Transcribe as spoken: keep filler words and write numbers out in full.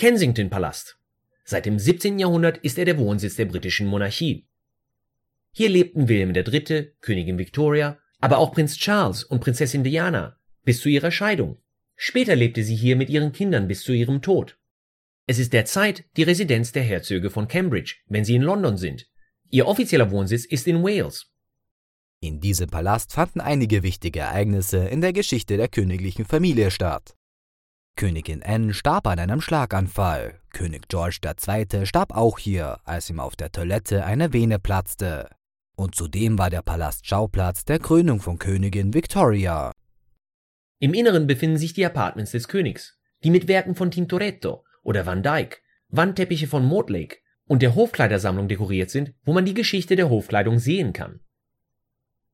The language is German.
Kensington-Palast. Seit dem siebzehnten Jahrhundert ist er der Wohnsitz der britischen Monarchie. Hier lebten Wilhelm der Dritte, Königin Victoria, aber auch Prinz Charles und Prinzessin Diana bis zu ihrer Scheidung. Später lebte sie hier mit ihren Kindern bis zu ihrem Tod. Es ist derzeit die Residenz der Herzöge von Cambridge, wenn sie in London sind. Ihr offizieller Wohnsitz ist in Wales. In diesem Palast fanden einige wichtige Ereignisse in der Geschichte der königlichen Familie statt. Königin Anne starb an einem Schlaganfall. König George der Zweite starb auch hier, als ihm auf der Toilette eine Vene platzte. Und zudem war der Palast Schauplatz der Krönung von Königin Victoria. Im Inneren befinden sich die Apartments des Königs, die mit Werken von Tintoretto oder Van Dyck, Wandteppiche von Mortlake und der Hofkleidersammlung dekoriert sind, wo man die Geschichte der Hofkleidung sehen kann.